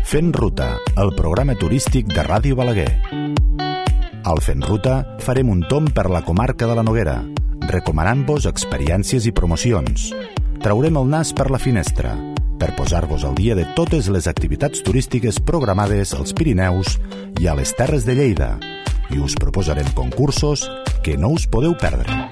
Fent Ruta, el programa turístic de Ràdio Balaguer. Al Fent Ruta farem un tomb per la comarca de la Noguera, recomanant-vos experiències i promocions. Traurem el nas per la finestra, per posar-vos al dia de totes les activitats turístiques programades als Pirineus i a les Terres de Lleida, i us proposarem concursos que no us podeu perdre.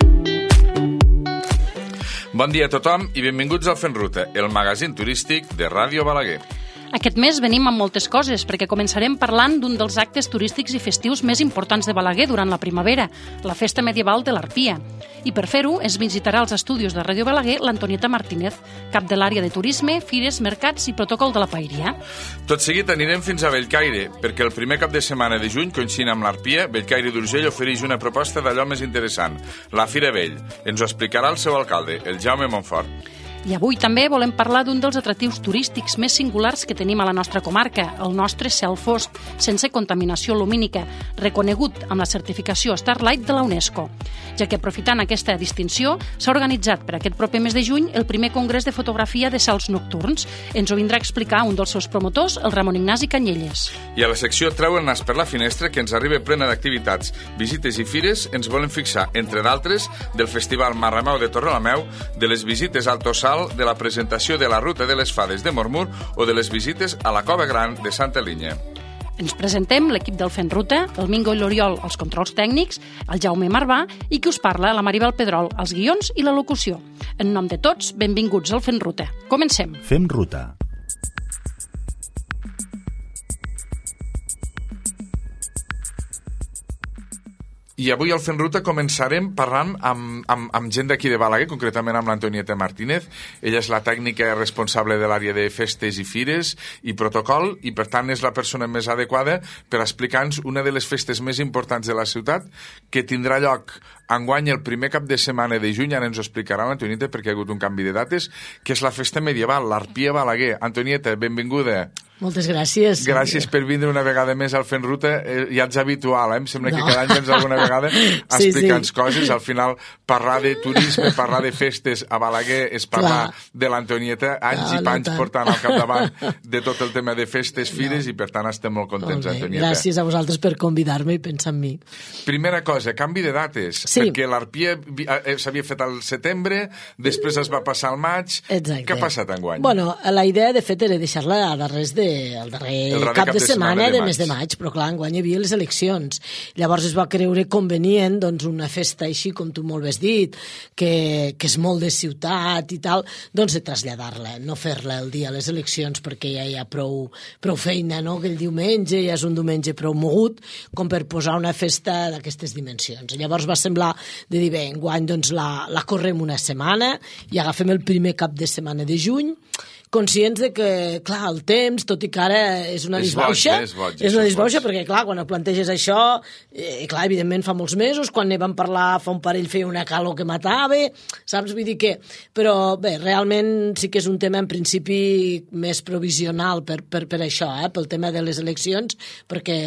Bon dia a tothom i benvinguts al Fent Ruta, el magazín turístic de Ràdio Balaguer. Aquest mes venim amb moltes coses, perquè començarem parlant d'un dels actes turístics i festius més importants de Balaguer durant la primavera, la Festa Medieval de l'Arpia. I per fer-ho es visitarà als estudis de Ràdio Balaguer l'Antonieta Martínez, cap de l'àrea de turisme, fires, mercats i protocol de la paeria. Tot seguit anirem fins a Bellcaire, perquè el primer cap de setmana de juny, coincidint amb l'Arpia, Bellcaire d'Urgell ofereix una proposta d'allò més interessant, la Fira Vell. Ens ho explicarà el seu alcalde, el Jaume Montfort. I avui també volem parlar d'un dels atractius turístics més singulars que tenim a la nostra comarca, el nostre cel fosc, sense contaminació lumínica, reconegut amb la certificació Starlight de la UNESCO, ja que aprofitant aquesta distinció s'ha organitzat per aquest proper mes de juny el primer congrés de fotografia de cels nocturns. Ens ho vindrà a explicar un dels seus promotors, el Ramon Ignasi Canyelles. I a la secció Treu el nas per la finestra, que ens arriba plena d'activitats, visites i fires, ens volem fixar, entre d'altres, del Festival Marrameu de Torrelameu, de les visites al Tossal, de la presentació de la Ruta de les Fades de Mormur o de les visites a la Cova Gran de Santa Linya. Ens presentem l'equip del Fent Ruta, el Mingo i l'Oriol, els controls tècnics, el Jaume Marvà i qui us parla, la Maribel Pedrol, els guions i la locució. En nom de tots, benvinguts al Fent Ruta. Comencem. Fem Ruta. I avui al Fent Ruta començarem parlant amb gent d'aquí de Balaguer, concretament amb l'Antonieta Martínez. Ella és la tècnica responsable de l'àrea de festes i fires i protocol, i per tant és la persona més adequada per explicar-nos una de les festes més importants de la ciutat, que tindrà lloc enguany el primer cap de setmana de juny. Ara ens ho explicarà l'Antonieta perquè ha hagut un canvi de dates, que és la festa medieval, l'Arpia Balaguer. Antonieta, benvinguda. Moltes gràcies. Gràcies per vindre una vegada més al Fent Ruta. Ja ets habitual, Em sembla que cada any vens alguna vegada a explicar-nos coses. Al final, parlar de turisme, parlar de festes a Balaguer és parlar de l'Antonieta, anys i panys portant al capdavant de tot el tema de festes, fires, i per tant estem molt contents, Antonieta. Gràcies a vosaltres per convidar-me i pensar en mi. Primera cosa, canvi de dates, perquè l'Arpia s'havia fet al setembre, després es va passar al maig. Exacte. Què ha passat enguany? Bueno, la idea, de fet, era deixar-la a darrers el darrer cap de setmana de mes de maig, però clar, enguany hi havia les eleccions. Llavors es va creure convenient, doncs, una festa així, com tu molt bé has dit, que és molt de ciutat i tal, doncs de traslladar-la, no fer-la el dia a les eleccions, perquè ja hi ha prou feina, no?, que el diumenge ja és un diumenge prou mogut, com per posar una festa d'aquestes dimensions. Llavors va semblar de dir, bé, enguany doncs la correm una setmana i agafem el primer cap de setmana de juny, conscients de que, clar, el temps, tot i que ara és una disbauxa, perquè, clar, quan et planteges això, clar, evidentment fa molts mesos, quan ne vam parlar fa un parell feia una calor que matava, saps? Vull dir que... Però, bé, realment sí que és un tema, en principi, més provisional per això, pel tema de les eleccions, perquè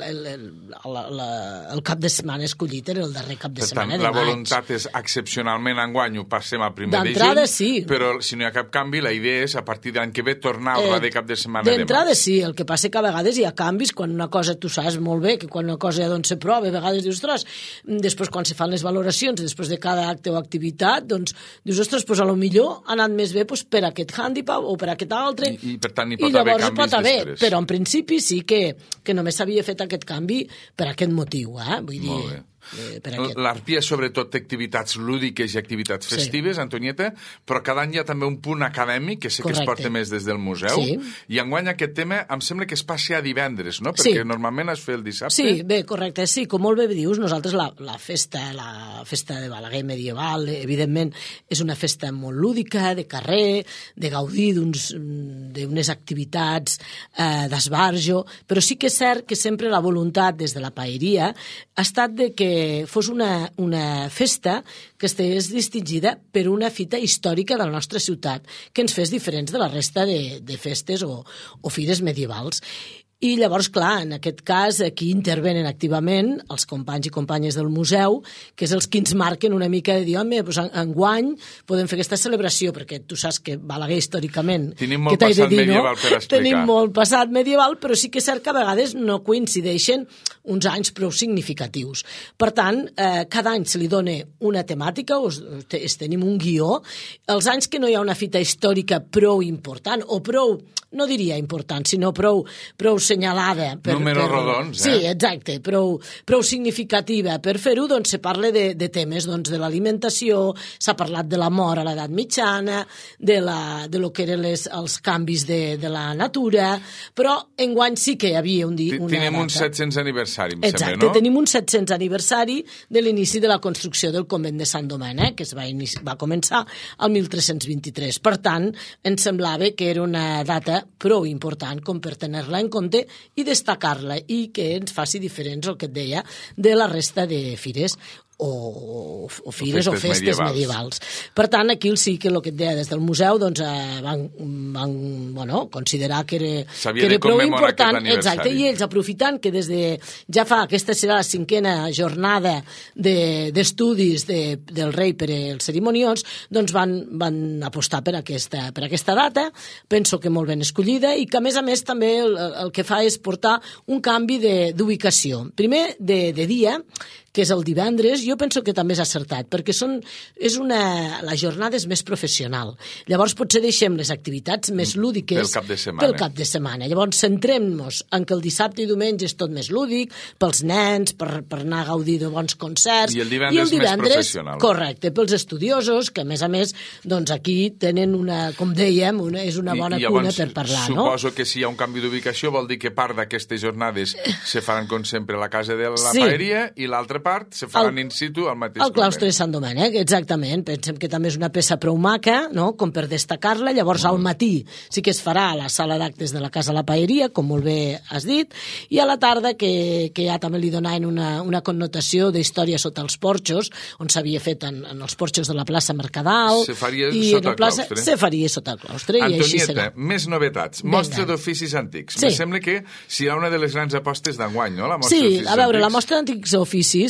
el cap de setmana escollit era el darrer cap de setmana de maig. Per tant, la voluntat és, excepcionalment, enguany ho passem al primer de juny, d'entrada sí, però si no hi ha cap canvi, la idea és, a partir de l'any que ve, tornar al de cap de setmana de maig. D'entrada sí, el que passa que a vegades hi ha canvis, quan una cosa tu saps molt bé, que quan una cosa doncs se prova, a vegades dius, ostres, després quan se fan les valoracions, després de cada acte o activitat, doncs dius, ostres, doncs a lo millor ha anat més bé per aquest handicap o per aquest altre, i per tant hi pot haver canvis després. Però en principi sí que només s'havia fet aquest canvi per aquest motiu, vull dir... Molt bé. L'Arpia sobretot té activitats lúdiques i activitats festives, Antonieta, però cada any hi ha també un punt acadèmic que sé que es porta més des del museu, i enguany aquest tema em sembla que es passi a divendres, no? Perquè normalment es fa el dissabte. Sí, bé, correcte, sí, com molt bé dius, nosaltres la festa de Balaguer medieval, evidentment, és una festa molt lúdica, de carrer, de gaudir d'unes activitats d'esbarjo, però sí que és cert que sempre la voluntat des de la paeria ha estat de que fos una festa que estigués distingida per una fita històrica de la nostra ciutat, que ens fes diferents de la resta de festes o fires medievals. I llavors, clar, en aquest cas, aquí intervenen activament els companys i companyes del museu, que és els que ens marquen una mica de dir, home, doncs enguany podem fer aquesta celebració, perquè tu saps que Balaguer històricament... Tenim molt passat medieval per explicar. Tenim molt passat medieval, però sí que és cert que a vegades no coincideixen uns anys prou significatius. Per tant, cada any se li dona una temàtica, tenim un guió. Els anys que no hi ha una fita històrica prou important, o prou, no diria important, sinó prou senyalada. Números rodons, Sí, exacte, prou significativa. Per fer-ho, doncs, se parla de temes, doncs, de l'alimentació, s'ha parlat de la mort a l'edat mitjana, de lo que eren els canvis de la natura, però enguany sí que hi havia una Tenim un data. 700 aniversari, em Exacte, sembla, no? Tenim un 700 aniversari de l'inici de la construcció del convent de Sant Domènec, que va començar el 1323. Per tant, ens semblava que era una data prou important com per tenir-la en compte i destacar-la i que ens faci diferents, el que et deia, de la resta de fires o fires o festes medievals. Per tant, aquí sí que el que et deia des del museu doncs, van considerar que era prou important. Exacte, i ells aprofitant que ja fa aquesta serà la 5a jornada d'estudis del rei per als cerimonions, doncs van apostar per aquesta data, penso que molt ben escollida, i que a més també el que fa és portar un canvi d'ubicació. Primer, de dia, que és el divendres, jo penso que també és acertat, perquè la jornada és més professional. Llavors potser deixem les activitats més lúdiques pel cap de setmana. Llavors centrem-nos en que el dissabte i diumenge és tot més lúdic, pels nens, per anar a gaudir de bons concerts. I el divendres més professional. Correcte, pels estudiosos, que a més, doncs aquí tenen com dèiem, és una bona cuna per parlar, no? Suposo que si hi ha un canvi d'ubicació vol dir que part d'aquestes jornades se faran, com sempre, a la casa de la paeria i l'altra part se faran in situ al mateix al claustre de Sant Domènec, exactament. Pensem que també és una peça prou maca, no?, com per destacar-la. Llavors, al matí sí que es farà a la sala d'actes de la Casa de la Paeria, com molt bé has dit, i a la tarda, que ja també li donaven una connotació d'història sota els porxos, on s'havia fet en els porxos de la plaça Mercadal. Se faria sota el claustre. Se faria sota el claustre. Antonieta, més novetats. Mostra d'oficis antics. Em sembla que serà una de les grans apostes d'enguany, no?, la mostra d'oficis antics. Sí, a veure, la mostra d'antics oficis,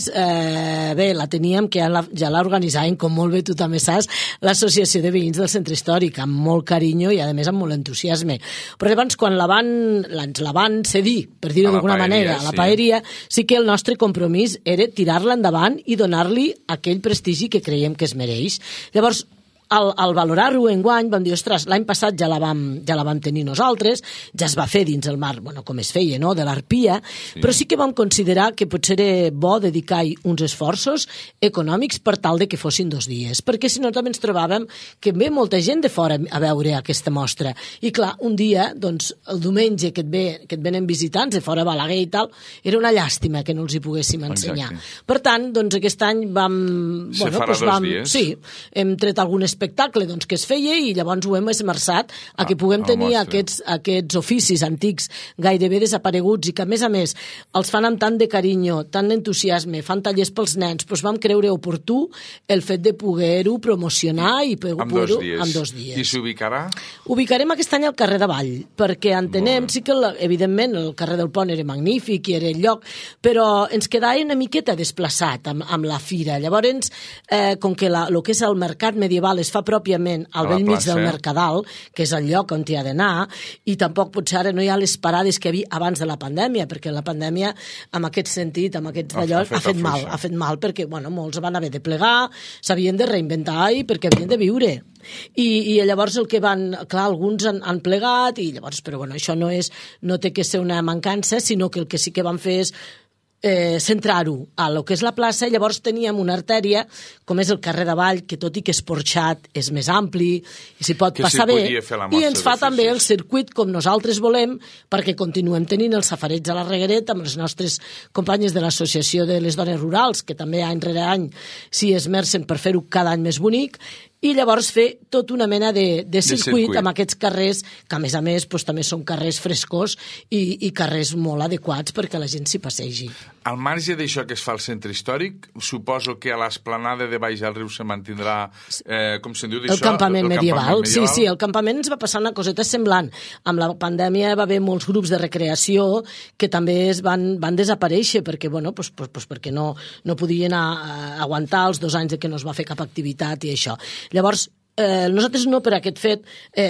bé, la teníem, que ja l'organitzàvem, com molt bé tu també saps, l'Associació de Veïns del Centre Històric, amb molt carinyo i, a més, amb molt entusiasme. Però llavors, quan ens la van cedir, per dir-ho d'alguna manera, a la paeria, sí que el nostre compromís era tirar-la endavant i donar-li aquell prestigi que creiem que es mereix. Llavors, al valorar-ho enguany vam dir, ostres, l'any passat ja la vam tenir nosaltres, ja es va fer dins el marc, com es feia, no?, de l'Arpia, però sí que vam considerar que potser era bo dedicar-hi uns esforços econòmics per tal de que fossin 2 dies, perquè si no també ens trobàvem que ve molta gent de fora a veure aquesta mostra, i clar, un dia, doncs, el diumenge que et venen visitants de fora Balaguer i tal, era una llàstima que no els hi poguéssim ensenyar. Exacte. Per tant, doncs, aquest any se farà 2 dies. Sí, hem tret algun espectacle que es feia i llavors ho hem esmerçat a que puguem tenir aquests oficis antics gairebé desapareguts i que, a més, els fan amb tant de carinyo, tant d'entusiasme, fan tallers pels nens, doncs vam creure oportú el fet de poder-ho promocionar i poder-ho en 2 dies. I s'ubicarà? Ubicarem aquest any al carrer de Vall, perquè entenem, sí que evidentment el carrer del Pont era magnífic i era el lloc, però ens quedava una miqueta desplaçat amb la fira. Llavors, com que el que és el mercat medieval es fa pròpiament al bell mig del Mercadal, que és el lloc on hi ha d'anar, i tampoc potser ara no hi ha les parades que hi havia abans de la pandèmia, perquè la pandèmia, en aquest sentit, amb aquests d'allò, ha fet mal, perquè molts van haver de plegar, s'havien de reinventar i perquè havien de viure. I llavors clar, alguns han plegat, i llavors, però això no té que ser una mancança, sinó que el que sí que van fer és centrar-ho a lo que és la plaça, i llavors teníem una artèria, com és el carrer de Vall, que tot i que és porxat, és més ampli, i s'hi pot passar bé, i ens fa també el circuit com nosaltres volem, perquè continuem tenint el safareig a la Regueret amb les nostres companyes de l'Associació de les Dones Rurals, que també any rere any s'hi esmercen per fer-ho cada any més bonic, i llavors fer tota una mena de circuit amb aquests carrers, que a més també són carrers frescos i carrers molt adequats perquè la gent s'hi passegi. Al marge d'això que es fa al centre històric, suposo que a l'esplanada de Baix al Riu se mantindrà, com se'n diu d'això? El campament medieval. Sí, el campament ens va passar una coseta semblant. Amb la pandèmia va haver molts grups de recreació que també van desaparèixer perquè, perquè no podien aguantar els 2 anys que no es va fer cap activitat i això. Llavors, nosaltres no per aquest fet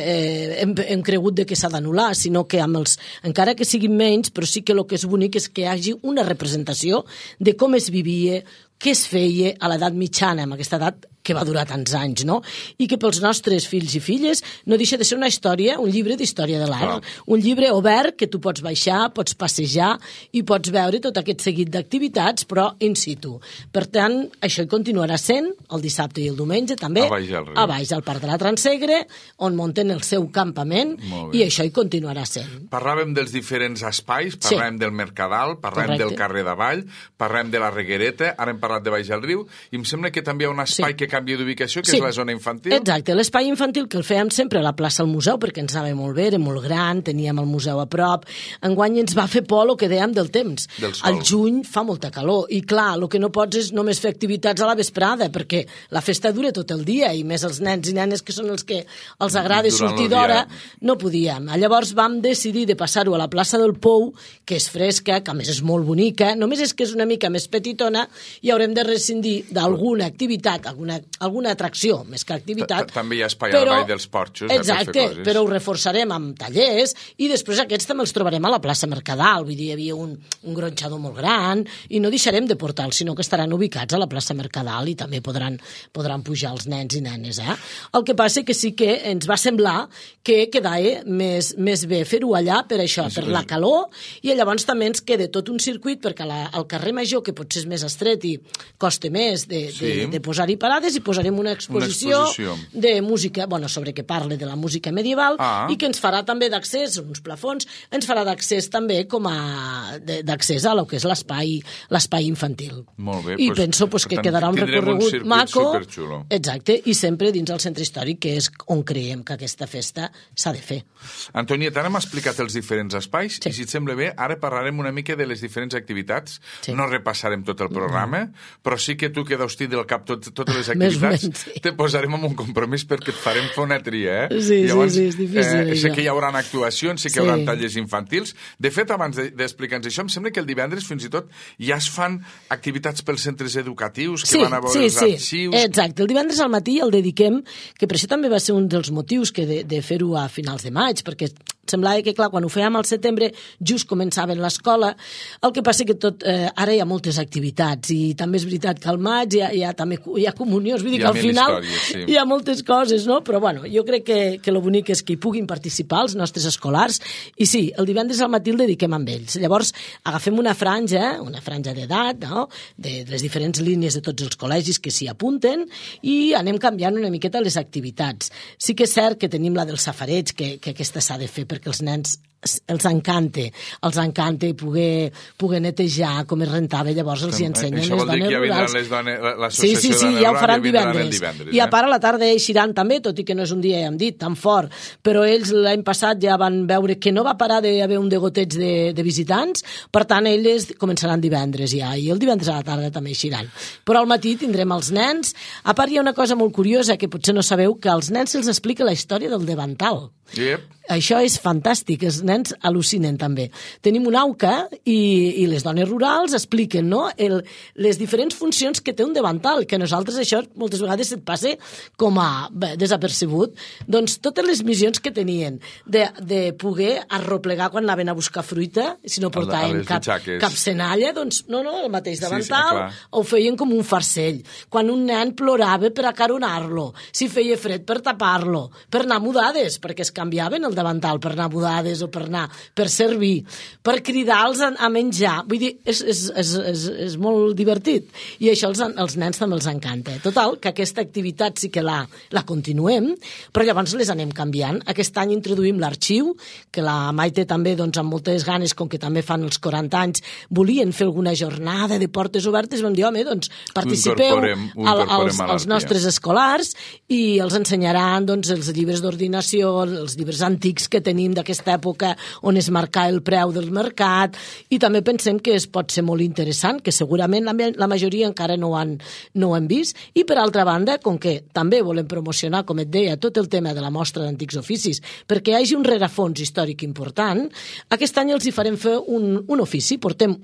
hem cregut que s'ha d'anul·lar, sinó que encara que siguin menys, però sí que el que és bonic és que hi hagi una representació de com es vivia, què es feia a l'edat mitjana, amb aquesta edat que va durar tants anys, no? I que pels nostres fills i filles no deixa de ser una història, un llibre d'història de l'art, un llibre obert que tu pots baixar, pots passejar i pots veure tot aquest seguit d'activitats, però in situ. Per tant, això hi continuarà sent el dissabte i el diumenge també, a baix al Parc de la Transsegre, on munten el seu campament, i això hi continuarà sent. Parlàvem dels diferents espais, parlàvem del Mercadal, parlàvem del carrer d'Avall, parlàvem de la Reguereta, ara hem parlat de Baix al Riu, i em sembla que també hi ha un espai que canvia d'ubicació, que és la zona infantil. Exacte, l'espai infantil que el fèiem sempre a la plaça del museu, perquè ens anava molt bé, era molt gran, teníem el museu a prop. Enguany ens va fer por el que dèiem del temps. Al juny fa molta calor, i clar, el que no pots és només fer activitats a la vesprada, perquè la festa dura tot el dia, i més els nens i nenes que són els que els agrada sortir d'hora, no podíem. Llavors vam decidir de passar-ho a la plaça del Pou, que és fresca, que a més és molt bonica, només és que és una mica més petitona, i haurem de rescindir d'alguna activitat, alguna atracció, més que activitat. També hi ha espai al Vall dels Porxos per fer coses. Exacte, però ho reforçarem amb tallers i després aquests també els trobarem a la plaça Mercadal. Vull dir, hi havia un gronxador molt gran i no deixarem de portar-los, sinó que estaran ubicats a la plaça Mercadal i també podran pujar els nens i nenes. El que passa que sí que ens va semblar que quedava més bé fer-ho allà per això, per la calor, i llavors també ens queda tot un circuit perquè al carrer Major, que potser és més estret i costa més de posar-hi parades, i posarem una exposició de música, sobre que parle de la música medieval i que ens farà també d'accés, uns plafons, ens farà d'accés també com a d'accés a lo que és l'espai infantil. Molt bé. I penso que quedarà un recorregut maco, exacte, i sempre dins el centre històric, que és on creiem que aquesta festa s'ha de fer. Antonieta, ara m'ha explicat els diferents espais i si et sembla bé, ara parlarem una mica de les diferents activitats. No repassarem tot el programa, però sí que tu que deus tindre al cap totes les activitats, te posarem en un compromís perquè et farem fer una tria, Sí, és difícil. Sé que hi haurà actuacions, sé que hi haurà tallers infantils. De fet, abans d'explicar-nos això, em sembla que el divendres fins i tot ja es fan activitats pels centres educatius que van a veure els arxius. Exacte. El divendres al matí el dediquem, que per això també va ser un dels motius de fer-ho a finals de maig, perquè semblava que, clar, quan ho fèiem al setembre just començaven l'escola. El que passa que ara hi ha moltes activitats i també és veritat que al maig hi ha comunions, vull dir que al final hi ha moltes coses, no? Però bueno, jo crec que el bonic és que hi puguin participar els nostres escolars i sí, el divendres al matí el dediquem amb ells. Llavors agafem una franja d'edat, no? De les diferents línies de tots els col·legis que s'hi apunten i anem canviant una miqueta les activitats. Sí que és cert que tenim la del safareig, que aquesta s'ha de fer perquè els nens els encanta poder netejar com es rentava, llavors els hi ensenyen les dones rurals. Això vol dir que ja vindran l'associació de dones ja ho faran divendres. I a part a la tarda eixiran també, tot i que no és un dia, ja hem dit, tan fort, però ells l'any passat ja van veure que no va parar d'haver un degoteig de visitants, per tant ells començaran divendres ja, i el divendres a la tarda també eixiran. Però al matí tindrem els nens. A part hi ha una cosa molt curiosa que potser no sabeu, que als nens se'ls explica la història del davantal. Això és fantàstic, els nens al·lucinen també. Tenim una auca i les dones rurals expliquen, no?, les diferents funcions que té un davantal, que a nosaltres això moltes vegades et passa com a desapercebut. Doncs totes les missions que tenien de poder arroplegar quan anaven a buscar fruita, si no portaven cap senalla, doncs no, el mateix davantal ho feien com un farcell. Quan un nen plorava per acaronar-lo, si feia fred per tapar-lo, per anar mudades, perquè es canviaven el davantal per anar mudades o per tornar, per servir, per cridar-los a menjar. Vull dir, és molt divertit. I això als nens també els encanta. Total, que aquesta activitat sí que la continuem, però llavors les anem canviant. Aquest any introduïm l'arxiu, que la Maite també, doncs, amb moltes ganes, com que també fan els 40 anys, volien fer alguna jornada de portes obertes, vam dir, home, doncs, participeu als nostres escolars i els ensenyaran, doncs, els llibres d'ordinació, els llibres antics que tenim d'aquesta època on es marca el preu del mercat, i també pensem que es pot ser molt interessant, que segurament la majoria encara no ho han vist, i per altra banda, com que també volem promocionar, com et deia, tot el tema de la mostra d'antics oficis, perquè hi hagi un rerefons històric important, aquest any els hi farem fer un ofici, portem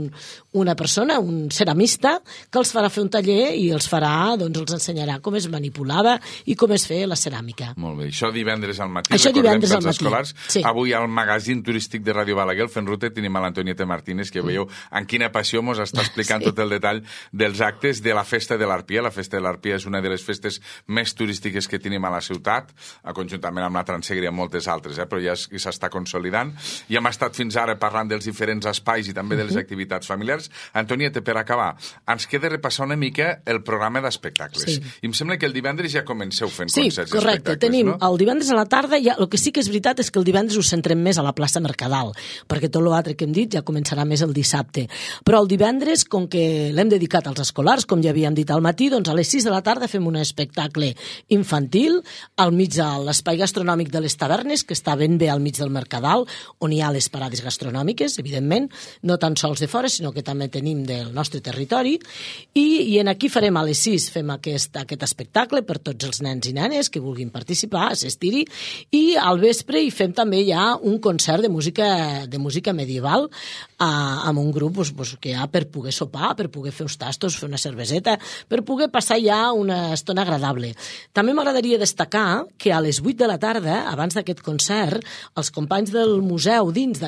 una persona, un ceramista, que els farà fer un taller i els farà, doncs els ensenyarà com es manipulava i com es feia la ceràmica. Molt bé, això divendres al matí, això divendres al matí. Escolars. Sí. Avui al magazín turístic de Ràdio Balaguer, el Fent Ruta, tenim a l'Antonieta Martínez, que veieu amb quina passió mos està explicant tot el detall dels actes de la Festa de l'Arpia. La Festa de l'Arpia és una de les festes més turístiques que tenim a la ciutat, conjuntament amb la Transegre i moltes altres, però ja s'està consolidant. I hem estat fins ara parlant dels diferents espais i també de les activitats familiars. Antonieta, per acabar, ens queda repassar una mica el programa d'espectacles. Sí. I em sembla que el divendres ja comenceu fent concerts i espectacles, no? Sí, correcte. Tenim el divendres a la tarda, el que sí que és veritat és que el divendres ho centrem més a la plaça Mercadal, perquè tot l'altre que hem dit ja començarà més el dissabte. Però el divendres, com que l'hem dedicat als escolars, com ja havíem dit al matí, doncs a les 6 de la tarda fem un espectacle infantil al mig de l'espai gastronòmic de les tavernes, que està ben bé al mig del Mercadal, on hi ha les parades gastronòmiques, evidentment, no tan sols de fora, sinó que també tenim del nostre territori, i en aquí farem a les 6, fem aquest espectacle per tots els nens i nenes que vulguin participar, assistir-hi, i al vespre hi fem també ja un concert de música medieval amb un grup que hi ha per poder sopar, per poder fer uns tastos, fer una cerveseta, per poder passar ja una estona agradable. També m'agradaria destacar que a les 8 de la tarda, abans d'aquest concert, els companys del museu dins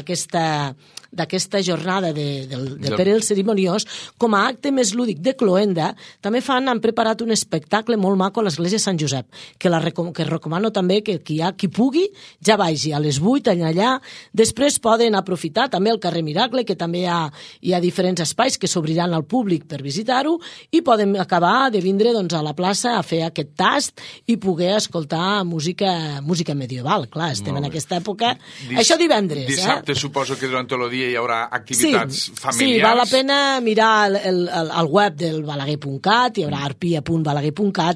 d'aquesta jornada del Pere el Cerimoniós, com a acte més lúdic de cloenda, també han preparat un espectacle molt maco a l'església Sant Josep, que recomano també que qui pugui ja vagi a les 8 allà. Després poden aprofitar també el carrer Miracle, que també hi ha diferents espais que s'obriran al públic per visitar-ho, i poden acabar de vindre a la plaça a fer aquest tast i poder escoltar música medieval. Clar, estem en aquesta època. Això divendres. Dissabte suposo que durant tot el dia hi haurà activitats familiars. Sí, val la pena mirar el web del balaguer.cat, hi haurà arpia.balaguer.cat,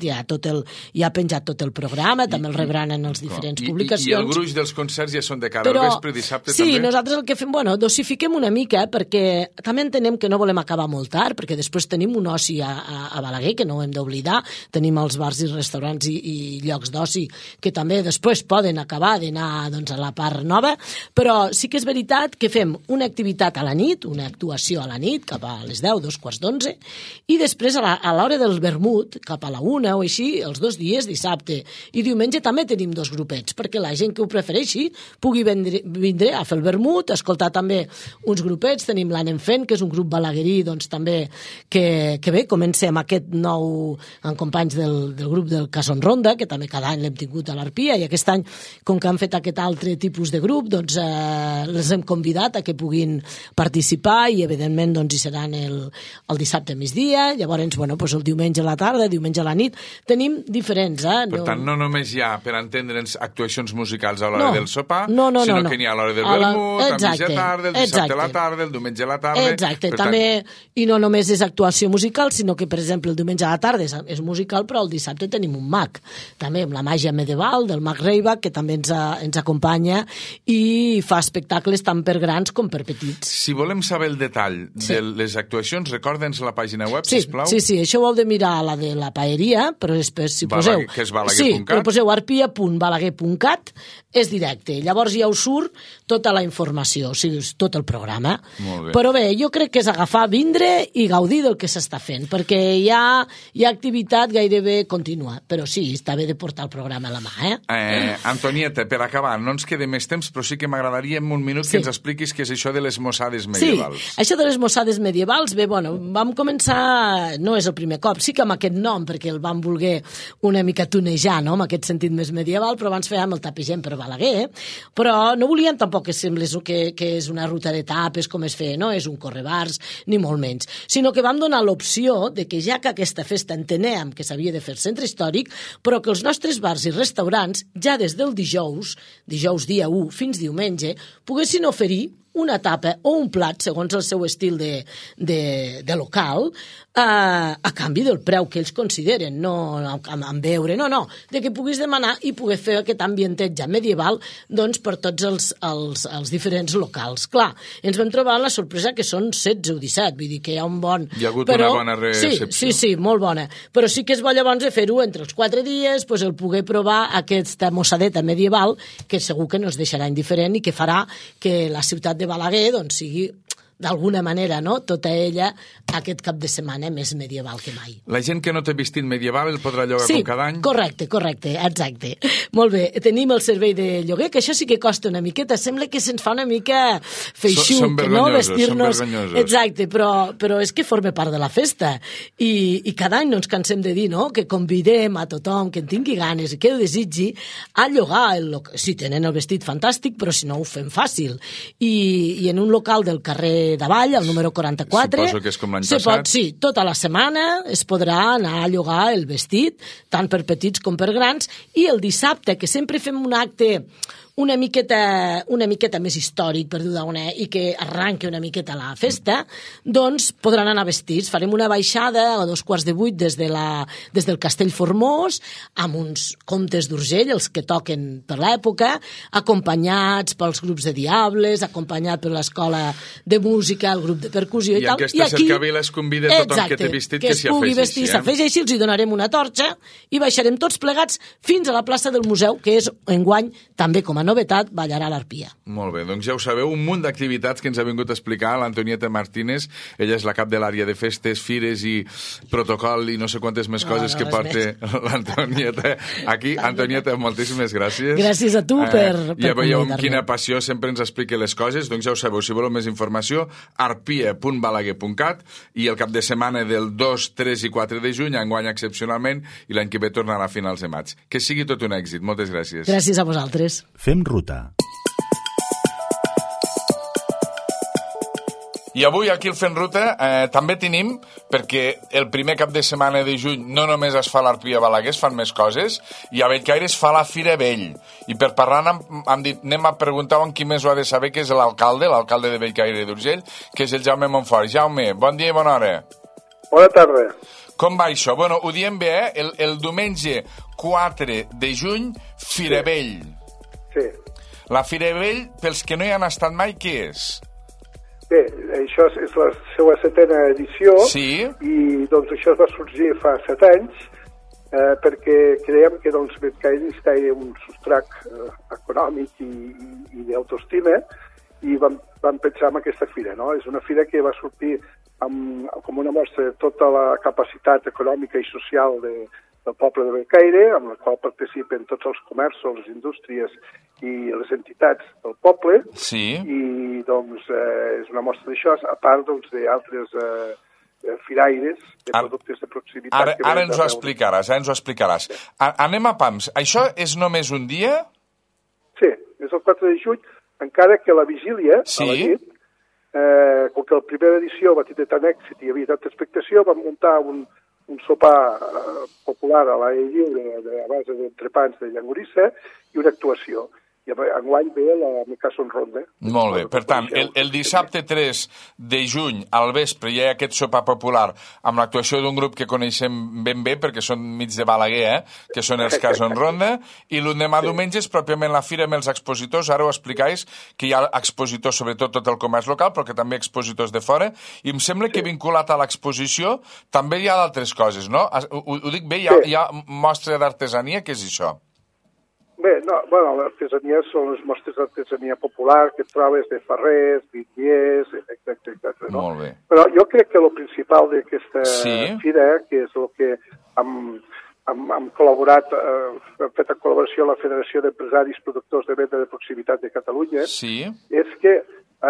hi ha penjat tot el programa, també el rebran en les diferents publicacions. I el gruix dels concerts ja són de cara al vespre, dissabte també? Sí, nosaltres el que fem, dosifiquem una mica, perquè també entenem que no volem acabar molt tard, perquè després tenim un oci a Balaguer, que no ho hem d'oblidar, tenim els bars i restaurants i llocs d'oci que també després poden acabar d'anar a la part nova, però sí que és veritat que fem una activitat a la nit, una actuació a la nit, cap a les 10, 2:45, i després a l'hora del vermut, cap a la 1 o així, els 2 dies, dissabte i diumenge, també tenim 2 grupets, perquè la gent que ho prefereixi pugui vindre a fer el vermut, a escoltar també uns grupets. Tenim l'Anem Fent, que és un grup balaguerí, doncs també, que bé, comencem aquest nou amb companys del grup del Cason Ronda, que també cada any l'hem tingut a l'Arpia, i aquest any, com que han fet aquest altre tipus de grup, doncs les hem convidat a que puguin participar, i evidentment doncs hi seran el dissabte a migdia. Llavors, doncs el diumenge a la tarda, diumenge a la nit, tenim diferents. Per tant, no només hi ha, per entendre'ns, actuacions musicals a l'hora del sopar, sinó que n'hi ha a l'hora del vermut, a mitja tarda, el dissabte a la tarda, el diumenge a la tarda... Exacte, també, i no només és actuació musical, sinó que, per exemple, el diumenge a la tarda és musical, però el dissabte tenim un mag, també amb la màgia medieval del mag Reiva, que també ens acompanya i fa espectacles tant per grans com per petits. Si volem saber el detall de les actuacions, recorda'ns la pàgina web, sisplau. Sí, això ho heu de mirar, la de la paeria, però després, si poseu... Que és balaguer.cat. Sí, però poseu arpia.balaguer.cat, és directe. Llavors ja us surt tota la informació, o sigui, tot el programa. Molt bé. Però bé, jo crec que és agafar, vindre i gaudir del que s'està fent, perquè hi ha activitat gairebé contínua, però sí, està bé de portar el programa a la mà, Antonieta, per acabar, no ens queda més temps, però sí que m'agradaria en un minut que ens expliquis què és això de les mossades medievals. Sí, això de les mossades medievals, bé, vam començar, no és el primer cop, sí que amb aquest nom, perquè el vam voler una mica tunejar, no?, amb aquest sentit més medieval, però abans fèiem el tapigem per Balaguer, però no volien tampoc que semblés que és una ruta d'etapes com es feia, no és un correbars, ni molt menys, sinó que vam donar l'opció de que ja que aquesta festa entenem que s'havia de fer centre històric, però que els nostres bars i restaurants, ja des del dijous dia 1 fins diumenge, poguessin oferir una tapa o un plat, segons el seu estil de local, a canvi del preu que ells consideren, no en beure, no, de que puguis demanar i poder fer aquest ambientet ja medieval doncs, per tots els diferents locals. Clar, ens vam trobar la sorpresa que són 16 o 17, vull dir que hi ha un bon... Hi ha hagut una bona recepció. Sí, molt bona. Però sí que és bo llavors de fer-ho entre els 4 dies, el poder provar aquesta mossadeta medieval que segur que no es deixarà indiferent i que farà que la ciutat de Balaguer doncs, sigui d'alguna manera, no? Tota ella aquest cap de setmana més medieval que mai. La gent que no té vestit medieval el podrà llogar com cada any? Sí, correcte, exacte. Molt bé, tenim el servei de lloguer, que això sí que costa una miqueta, sembla que se'ns fa una mica feixuc, no? Vestir-nos... Exacte, però és que forma part de la festa. I cada any no ens cansem de dir, no?, que convidem a tothom que en tingui ganes i que ho desitgi a llogar si tenen el vestit fantàstic, però si no ho fem fàcil. I en un local del carrer Davall, el número 44. Suposo que és com l'any passat. Sí, tota la setmana es podrà anar a llogar el vestit, tant per petits com per grans, i el dissabte, que sempre fem un acte una miqueta més històric, per dir-ho d'alguna manera, i que arranque una miqueta la festa, doncs podran anar vestits. Farem una baixada a 7:45 des del Castell Formós, amb uns contes d'Urgell, els que toquen per l'època, acompanyats pels grups de diables, acompanyat per l'escola de música, el grup de percussió i tal. I aquesta cercavila es convida a tothom que té vestit que s'hi afegeixi. Vestir, s'afegeixi, els hi donarem una torxa i baixarem tots plegats fins a la plaça del museu, que és enguany també com a novetat, ballarà l'Arpia. Molt bé, doncs ja ho sabeu, un munt d'activitats que ens ha vingut a explicar l'Antonieta Martínez. Ella és la cap de l'àrea de festes, fires i protocol i no sé quantes més coses que porta l'Antonieta aquí. Antonieta, moltíssimes gràcies. Gràcies a tu per ja veieu amb quina passió sempre ens explica les coses. Doncs ja ho sabeu, si voleu més informació, arpia.balaguer.cat, i el cap de setmana del 2, 3 i 4 de juny, enguany excepcionalment, i l'any que ve tornarà a finals de maig. Que sigui tot un èxit. Moltes gràcies. Gràcies a vosaltres. Fem ruta. I avui aquí al Fent Ruta també tenim, perquè el primer cap de setmana de juny no només es fa l'Arpia Balaguer, es fan més coses, i a Bellcaire es fa la Fira Vell. I per parlar hem dit, anem a preguntar qui més ho ha de saber, que és l'alcalde de Bellcaire d'Urgell, que és el Jaume Montfort. Jaume, bon dia i bona hora. Bona tarda. Com va això? Bueno, ho diem bé, el diumenge 4 de juny, Fira Vell. Sí. La Fira Vell, pels que no hi han estat mai, què és? Bé, això és la seva 7a edició, sí. I doncs això va sorgir fa 7 anys, perquè creiem que doncs, Bellcaire necessitava un substrat econòmic i d'autoestima, i vam pensar en aquesta fira, no? És una fira que va sortir com una mostra de tota la capacitat econòmica i social del poble de Bellcaire, amb la qual participen tots els comerços, les indústries i les entitats del poble, sí. I doncs és una mostra d'això, a part doncs, d'altres firaires de productes de proximitat. Ara ens ho explicaràs, Anem a pams. Això és només un dia? Sí, és el 4 de juny, encara que la vigília, sí. A la nit, com que la primera edició va tenir tant èxit i hi havia tanta expectació, vam muntar un sopar popular a l'aire lliure a base d'entrepans de llangorissa i una actuació. I enguany ve la Micason Ronda. Molt bé. Per tant, el dissabte 3 de juny al vespre hi ha aquest sopar popular amb l'actuació d'un grup que coneixem ben bé perquè són mig de Balaguer, que són els Cason Ronda, i l'endemà diumenge és pròpiament la fira amb els expositors. Ara ho explicais, que hi ha expositors, sobretot tot el comerç local, però que també expositors de fora, i em sembla que vinculat a l'exposició també hi ha d'altres coses, no? Ho dic bé, hi ha mostra d'artesania, què és això? Bé, no, bueno, l'artesania són les mostres d'artesania popular que trobes de ferrers, vitllers, etc. No? Molt bé. Però jo crec que el principal d'aquesta fira, que és el que hem col·laborat, hem fet en col·laboració amb la Federació d'Empresaris Productors de Venda de Proximitat de Catalunya, és que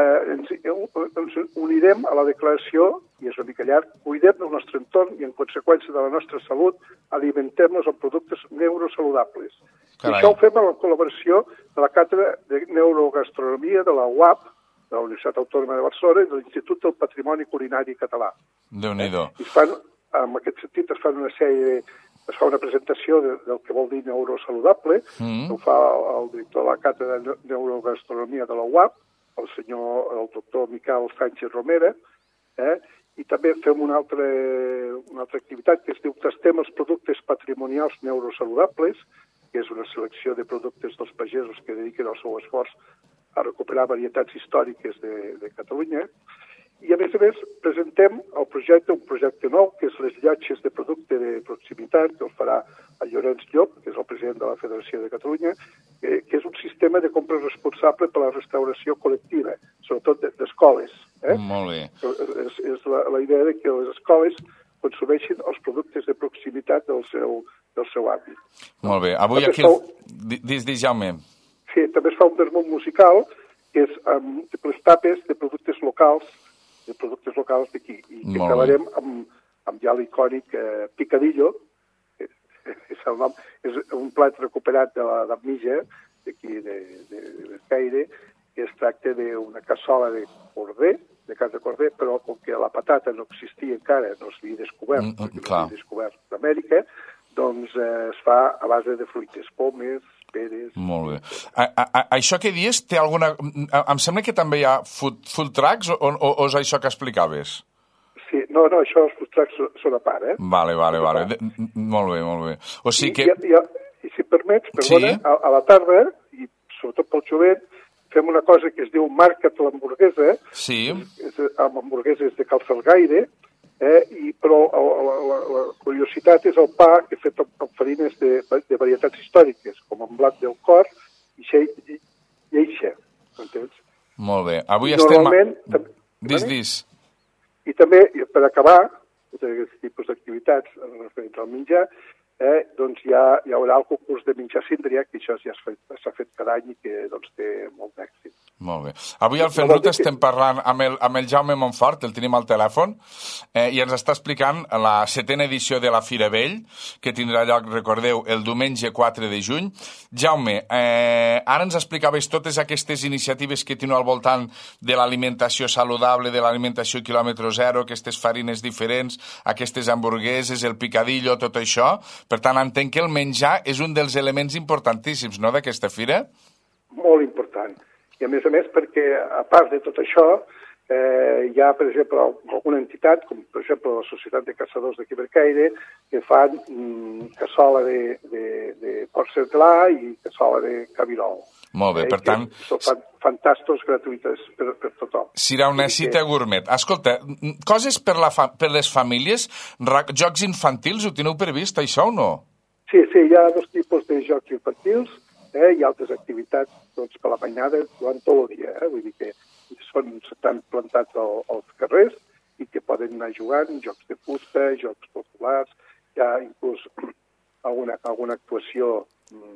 ens unirem a la declaració, i és una mica llarg, cuidem del nostre entorn i en conseqüència de la nostra salut alimentem-nos amb productes neurosaludables. I això ho fem amb la col·laboració de la Càtedra de Neurogastronomia de la UAP, de la Universitat Autònoma de Barcelona, i de l'Institut del Patrimoni Culinari Català. Déu-n'hi-do. I en aquest sentit es fa una presentació del que vol dir neurosaludable, ho fa el director de la Càtedra de Neurogastronomia de la UAP, el doctor Miquel Sánchez Romera, i també fem una altra activitat que es diu Tastem els productes patrimonials neurosaludables, que és una selecció de productes dels pagesos que dediquen el seu esforç a recuperar varietats històriques de Catalunya. I, a més, presentem un projecte nou, que és les llotges de producte de proximitat, que el farà el Llorenç Llop, que és el president de la Federació de Catalunya, que és un sistema de compra responsable per a la restauració col·lectiva, sobretot d'escoles. Molt bé. És la idea que les escoles consumeixin els productes de proximitat del seu àmbit. Molt bé. Avui aquí... Dis, Jaume. Sí, també es fa un vermut musical, que és amb les tapes de productes locals d'aquí, i que acabarem amb ja l'icònic picadillo, és el nom, és un plat recuperat de la Mitja, d'aquí de Bellcaire, que es tracta d'una cassola de corder, de carn de corder, però com que la patata no existia encara, no s'havia descobert, perquè no s'havia descobert d'Amèrica, doncs es fa a base de fruites, pomes, peres... Molt bé. Això que dius, té alguna... Em sembla que també hi ha food trucks o és això que explicaves? Sí, no, això els food trucks són a part, Vale. Molt bé. O sigui que... I si em permets, perdona, a la tarda, i sobretot pel jovent, fem una cosa que es diu Marca't l'hamburguesa, amb hamburgueses de calçalgaire, però la curiositat és el pa que he fet amb farines de varietats històriques, com en blat del cor i lleixa, entens? Molt bé. Avui estem... Dis. I també, per acabar, aquests tipus d'activitats referents al menjar, doncs hi haurà el concurs de menjar síndria, que això ja s'ha fet cada any i que té molt d'èxit. Molt bé. Avui al Fenruta estem parlant amb el Jaume Montfort, el tenim al telèfon, i ens està explicant la 7ª edició de la Fira Vell, que tindrà lloc, recordeu, el diumenge 4 de juny. Jaume, ara ens explicaves totes aquestes iniciatives que teniu al voltant de l'alimentació saludable, de l'alimentació quilòmetre zero, aquestes farines diferents, aquestes hamburgueses, el picadillo, tot això. Per tant, entenc que el menjar és un dels elements importantíssims, no?, d'aquesta fira? Molt important. I a més, perquè a part de tot això, hi ha, per exemple, alguna entitat, com per exemple la Societat de Caçadors de Bellcaire, que fan cassola de porc cervelà i cassola de cabirol. Molt bé, per tant... Són fantàsticos gratuïtes per tothom. Serà una cita gourmet. Escolta, coses per les famílies, jocs infantils, ho teniu previst, això o no? Sí, hi ha dos tipus de jocs infantils, i altres activitats per la mainada durant tot el dia. Vull dir que estan plantats als carrers i que poden anar jugant, jocs de fusta, jocs populars, hi ha inclús alguna actuació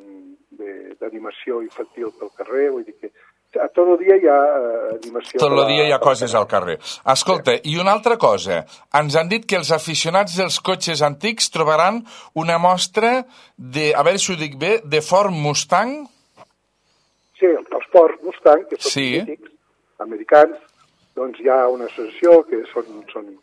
d'animació infantil pel carrer, vull dir que a tot el dia hi ha animació. Tot el dia hi ha coses al carrer. Escolta, i una altra cosa, ens han dit que els aficionats dels cotxes antics trobaran una mostra de, a veure si ho dic bé, de Ford Mustang? Sí, els Ford Mustang, que són mítics, americans, doncs hi ha una associació que són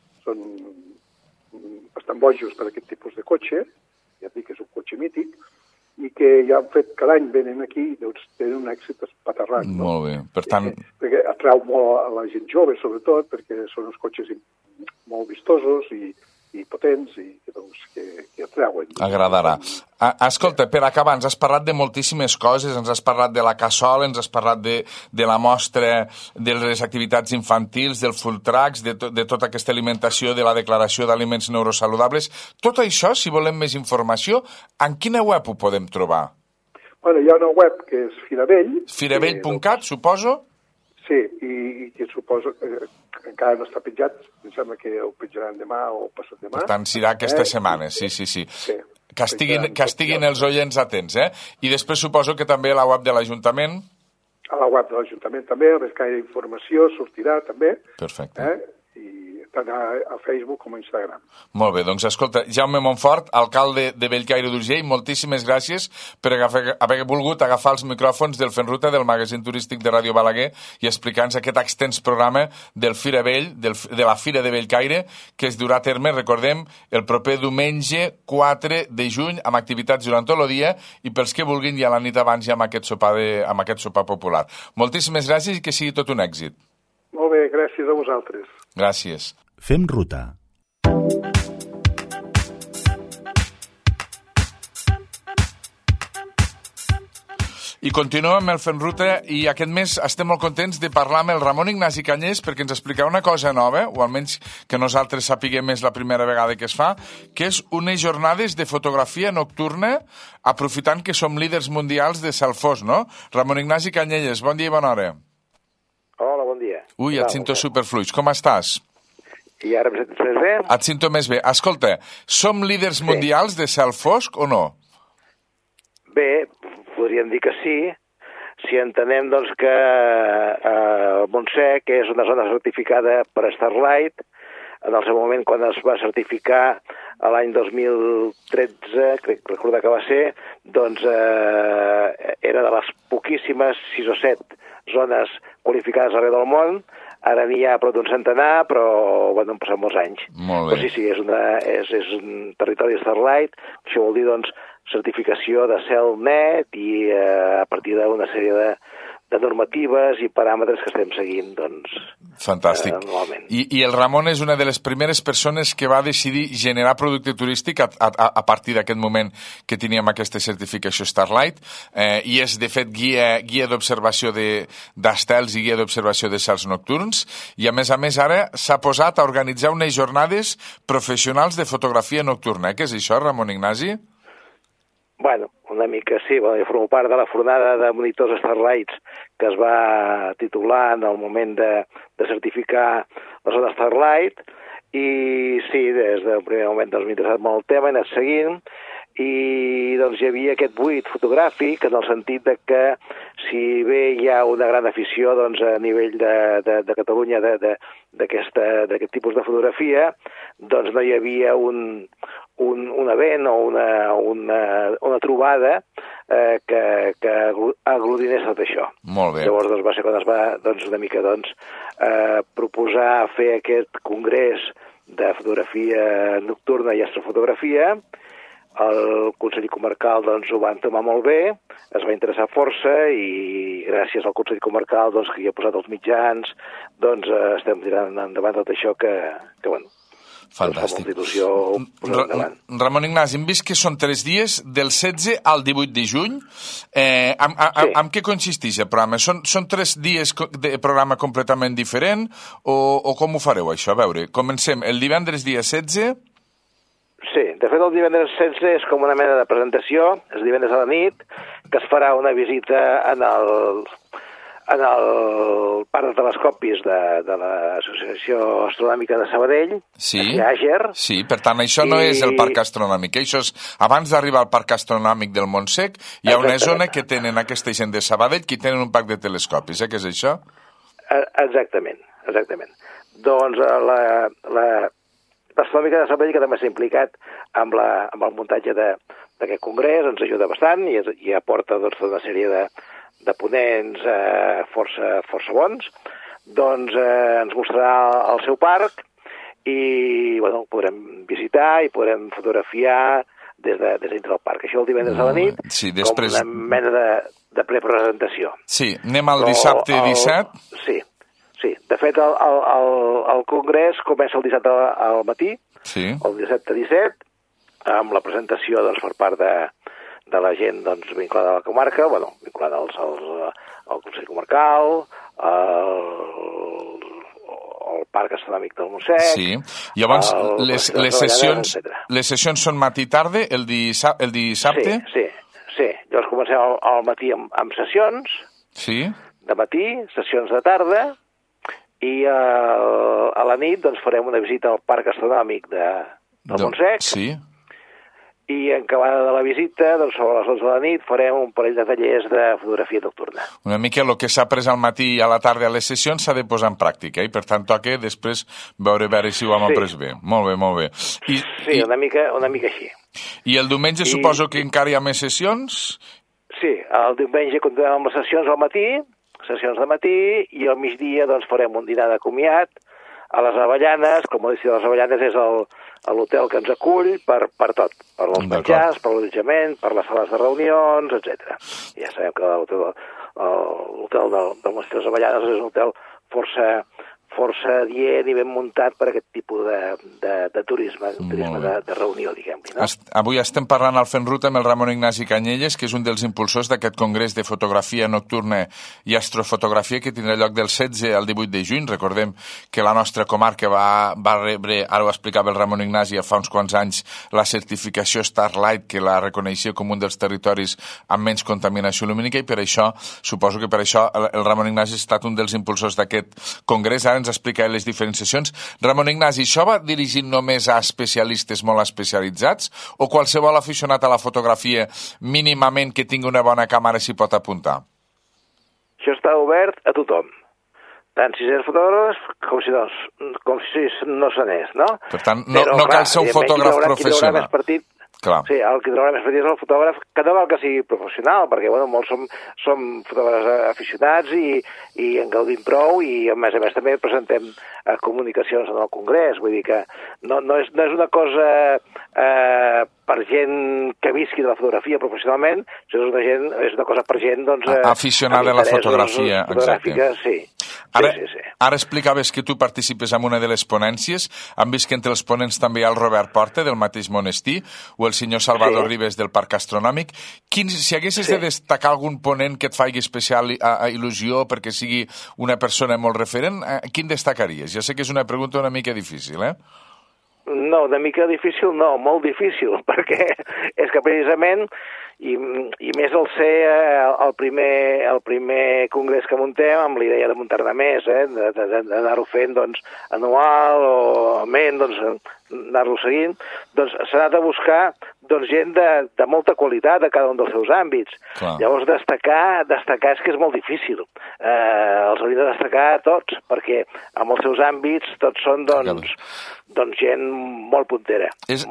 bastant bojos per aquest tipus de cotxe, ja et dic que és un cotxe mític, i que ja han fet cada any venen aquí i doncs tenen un èxit espaterrat. Molt bé, per tant... Perquè atrau molt a la gent jove, sobretot, perquè són uns cotxes molt vistosos i potents i doncs, que atrauen. Agradarà. Escolta, per acabar, ens has parlat de moltíssimes coses, ens has parlat de la cassola, ens has parlat de la mostra de les activitats infantils, del food trucks, de tota aquesta alimentació, de la declaració d'aliments neurosaludables. Tot això, si volem més informació, en quina web ho podem trobar? Bueno, hi ha una web que és Firavell. Firavell.cat, suposo? Sí, i que suposo que encara no està penjat, em sembla que ho penjaran demà o passat demà. Per tant, serà aquesta setmana, sí. Que estiguin els oients atents, I després suposo que també a la web de l'Ajuntament. A la web de l'Ajuntament també, a més que hi ha informació, sortirà també. Perfecte. I tant a Facebook com a Instagram. Molt bé, doncs escolta, Jaume Montfort, alcalde de Bellcaire d'Urgell, moltíssimes gràcies per haver volgut agafar els micròfons del Fent Ruta, del magazín turístic de Ràdio Balaguer, i explicar-nos aquest extens programa del Fira Vell, de la Fira de Bellcaire, que es durà a terme, recordem, el proper diumenge 4 de juny, amb activitats durant tot el dia, i pels que vulguin ja la nit abans ja amb aquest sopar popular. Moltíssimes gràcies i que sigui tot un èxit. Molt bé, gràcies a vosaltres. Gràcies. Fem ruta. I continuem amb el Fent Ruta i aquest mes estem molt contents de parlar amb el Ramon Ignasi Canyés perquè ens explicarà una cosa nova, o almenys que nosaltres sapiguem és la primera vegada que es fa, que és unes jornades de fotografia nocturna aprofitant que som líders mundials de cel fosc, no? Ramon Ignasi Canyelles, bon dia i bona hora. Hola, bon dia. Ui, et sento superfluix. Com estàs? I ara em sents més bé? Et sento més bé. Escolta, som líders mundials de cel fosc o no? Bé, podríem dir que sí, si entenem doncs, que Montsec és una zona certificada per Starlight. En el seu moment, quan es va certificar l'any 2013, crec recordar que va ser, doncs era de les poquíssimes 6 o 7 zones qualificades arreu del món. Ara n'hi ha prop d'un centenar, però bueno, han passat molts anys. Molt bé. Però sí, és un territori Starlight. Això vol dir, doncs, certificació de cel net i a partir d'una sèrie de normatives i paràmetres que estem seguint, doncs, fantàstic. Normalment. I el Ramon és una de les primeres persones que va decidir generar producte turístic a partir d'aquest moment que teníem aquesta certificació Starlight, i és, de fet, guia d'observació d'estels i guia d'observació de cels nocturns, i a més ara s'ha posat a organitzar unes jornades professionals de fotografia nocturna. Què és això, Ramon Ignasi? Bueno, una mica sí. Bueno, jo formo part de la fornada de monitors Starlights que es va titular en el moment de certificar la zona Starlight, i sí, des del primer moment doncs, m'ha interessat molt el tema, he anat seguint, i doncs hi havia aquest buit fotogràfic en el sentit de que si bé hi ha una gran afició doncs, a nivell de Catalunya d'aquest tipus de fotografia, doncs no hi havia un event o una trobada que aglutinés tot això. Molt bé. Llavors doncs, va ser quan es va una mica proposar fer aquest congrés de fotografia nocturna i astrofotografia. El Consell Comarcal doncs, ho va entomar molt bé, es va interessar força i gràcies al Consell Comarcal doncs, que hi ha posat els mitjans, doncs estem tirant endavant tot això que bueno, fantàstic. Ramon Ignasi, hem vist que són 3 dies, del 16 al 18 de juny. Amb què consisteix el programa? Són 3 dies de programa completament diferent o com ho fareu, això? A veure, comencem el divendres dia 16... Sí, de fet el divendres 16 és com una mena de presentació, és divendres a la nit, que es farà una visita en el parc de telescopis de l'Associació Astronòmica de Sabadell, Àger. Sí, per tant, això no és el parc astronòmic, això és, abans d'arribar al parc astronòmic del Montsec, hi ha una zona que tenen aquesta gent de Sabadell que tenen un parc de telescopis, què és això? Exactament. Doncs l'Astronòmica de Sabadell, que també s'ha implicat amb el muntatge d'aquest congrés, ens ajuda bastant i aporta doncs, una sèrie de ponents força bons. Doncs ens mostrarà el seu parc i bueno, podrem visitar i podrem fotografiar des de dintre del parc. Això el divendres a la nit, sí, després... com una mena de prepresentació. Sí, anem al dissabte 17. Sí, de fet el congrés comença el dissabte al matí, el dissabte 17, amb la presentació doncs, per part de la gent doncs, vinculada a la comarca, bueno, vinculada al Consell Comarcal, al Parc Astronòmic del Montsec... Sí, llavors les sessions són matí i tarda, el dissabte? Sí. Llavors comencem al matí amb sessions, de matí, sessions de tarda, i a la nit doncs, farem una visita al Parc Astronòmic del Montsec, i en acabada de la visita, doncs sobre les 11 de la nit, farem un parell de tallers de fotografia nocturna. Una mica el que s'ha après al matí i a la tarda a les sessions s'ha de posar en pràctica, i per tant toca després veure si ho hem après bé. Molt bé, molt bé. Sí, una mica així. I el diumenge suposo que encara hi ha més sessions? Sí, el diumenge continuem amb les sessions al matí, sessions de matí, i al migdia doncs farem un dinar de comiat a les Avellanes. Com he dit, les Avellanes és l'hotel que ens acull per tot, per els menjars, per l'allotjament, per les sales de reunions, etc. Ja sabem que l'hotel del Monestir de les Avellanes és un hotel força adient i ben muntat per aquest tipus de turisme, de reunió, diguem-li. No? Avui estem parlant al Fent Ruta amb el Ramon Ignasi Canyelles, que és un dels impulsors d'aquest congrés de fotografia nocturna i astrofotografia que tindrà lloc del 16 al 18 de juny. Recordem que la nostra comarca va rebre, ara ho explicava el Ramon Ignasi, fa uns quants anys, la certificació Starlight, que la reconeixia com un dels territoris amb menys contaminació lumínica, i per això, suposo que per això el Ramon Ignasi ha estat un dels impulsors d'aquest congrés. Ara ens explica les diferents sessions. Ramon Ignasi, això va dirigit només a especialistes molt especialitzats o qualsevol aficionat a la fotografia mínimament que tingui una bona càmera s'hi pot apuntar? Això està obert a tothom, tant si és fotògraf com si no se n'és, no? Per tant, no cal ser un fotògraf professional. Clar. Sí, el que trobarà més petit és el fotògraf, que no val que sigui professional, perquè molts som fotògrafs aficionats i en gaudim prou, i a més també presentem comunicacions en el congrés. Vull dir que no és una cosa per gent que visqui de la fotografia professionalment, és una cosa per gent aficionada a la fotografia, fotogràfica, sí. Ara explicaves que tu participes en una de les ponències. Hem vist que entre els ponents també hi ha el Robert Porta, del mateix Monestir, o el senyor Salvador Ribes, del Parc Astronòmic. Si haguessis de destacar algun ponent que et faci especial il·lusió perquè sigui una persona molt referent, quin destacaries? Ja sé que és una pregunta una mica difícil, No, una mica difícil no, molt difícil, perquè és que precisament, i més al ser el primer congrés que muntem, amb la idea de muntar-ne més, d'anar-ho fent anual o almenys anar-lo seguint, s'ha anat a buscar gent de molta qualitat a cada un dels seus àmbits. Clar. Llavors destacar és que és molt difícil. Els hauria de destacar tots, perquè amb els seus àmbits tots són gent molt puntera.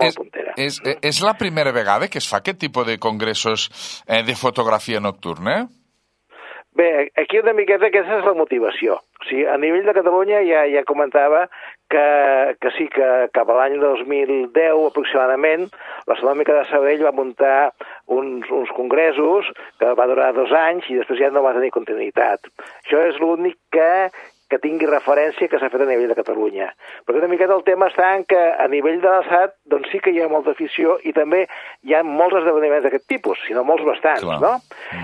És la primera vegada que es fa aquest tipus de congressos de fotografia nocturna? Bé, aquí una miqueta aquesta és la motivació. O sigui, a nivell de Catalunya ja comentava que sí, que cap a l'any 2010 aproximadament l'Astronòmica de Sabadell va muntar uns congressos que va durar 2 anys i després ja no va tenir continuïtat. Això és l'únic que tingui referència que s'ha fet a nivell de Catalunya. Perquè una miqueta el tema està en que a nivell de l'ESAT sí que hi ha molta afició i també hi ha molts esdeveniments d'aquest tipus, sinó molts bastants, no?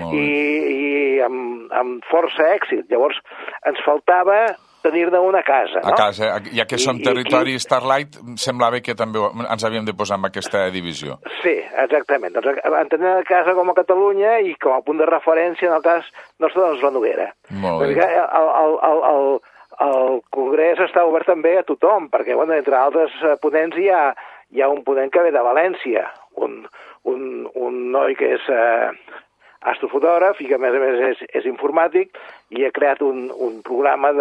I amb força èxit. Llavors ens faltava tenir-ne una casa, no? A casa, ja que som territori Starlight, semblava que també ens havíem de posar en aquesta divisió. Sí, exactament. Doncs en tenir una casa com a Catalunya i com a punt de referència, en el cas nostre, la Noguera. Molt bé. El congrés està obert també a tothom, perquè, entre altres ponents hi ha un ponent que ve de València, un noi que és astrofotògraf i que a més és informàtic i ha creat un programa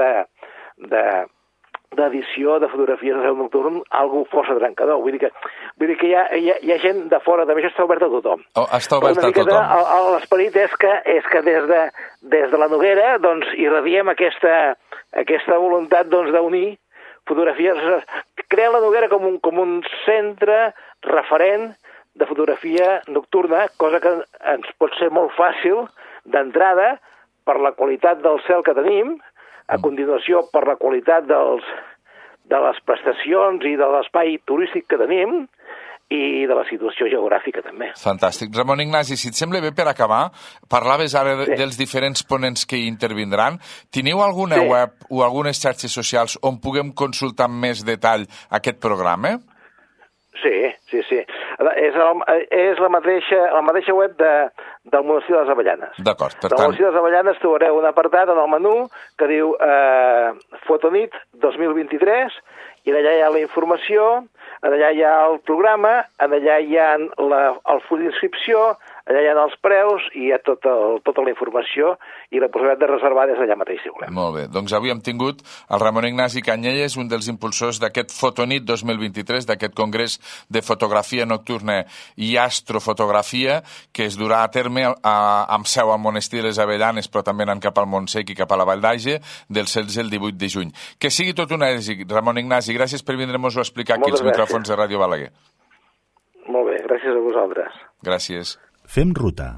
d'edició de fotografies de cel nocturn, algo força trencador. Vull dir que hi ha gent de fora, també això està obert a tothom. Està obert a tothom. L'esperit és que des de la Noguera irradiem aquesta voluntat d'unir fotografies, crear la Noguera com un centre referent de fotografia nocturna, cosa que ens pot ser molt fàcil d'entrada per la qualitat del cel que tenim, a continuació per la qualitat de les prestacions i de l'espai turístic que tenim i de la situació geogràfica també. Fantàstic. Ramon Ignasi, si et sembla bé, per acabar, parlaves ara dels diferents ponents que hi intervindran. Teniu alguna web o algunes xarxes socials on puguem consultar amb més detall aquest programa? Sí. És la mateixa web del Monestir de les Avellanes. D'acord, per tant... Del Monestir de les Avellanes trobareu un apartat en el menú que diu Fotonit 2023, i allà hi ha la informació, allà hi ha el programa, allà hi ha el full d'inscripció, allà hi ha els preus i hi ha tota la informació i la possibilitat de reservar des d'allà mateix, si volem. Molt bé. Doncs avui hem tingut el Ramon Ignasi Canyelles, un dels impulsors d'aquest Fotonit 2023, d'aquest congrés de fotografia nocturna i astrofotografia, que es durà a terme amb seu al Monestir de les Avellanes, però també anant cap al Montsec i cap a la Vall d'Age, del 16 al 18 de juny. Que sigui tot un èxit, Ramon Ignasi. Gràcies per vindre-nos-ho a explicar aquí als micròfons de Ràdio Balaguer. Molt bé, gràcies a vosaltres. Gràcies. Fem ruta.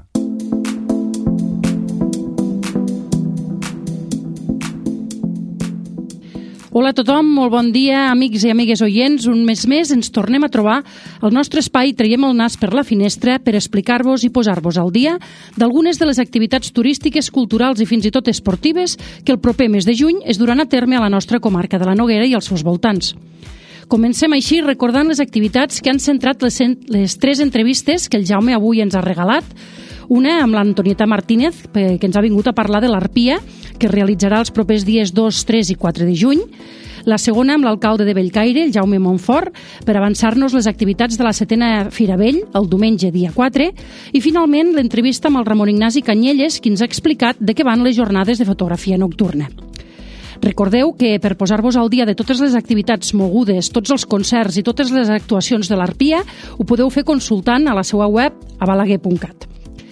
Hola a tothom, molt bon dia, amics i amigues oients. Un mes més ens tornem a trobar al nostre espai Traiem el nas per la finestra per explicar-vos i posar-vos al dia d'algunes de les activitats turístiques, culturals i fins i tot esportives que el proper mes de juny es duran a terme a la nostra comarca de la Noguera i als seus voltants. Comencem així recordant les activitats que han centrat les 3 entrevistes que el Jaume avui ens ha regalat. Una amb l'Antonieta Martínez, que ens ha vingut a parlar de l'Arpia, que es realitzarà els propers dies 2, 3 i 4 de juny. La segona amb l'alcalde de Bellcaire, el Jaume Montfort, per avançar-nos les activitats de la 7a Fira Vell, el diumenge dia 4. I finalment l'entrevista amb el Ramon Ignasi Canyelles, que ens ha explicat de què van les jornades de fotografia nocturna. Recordeu que per posar-vos al dia de totes les activitats mogudes, tots els concerts i totes les actuacions de l'Arpia, ho podeu fer consultant a la seva web a balaguer.cat.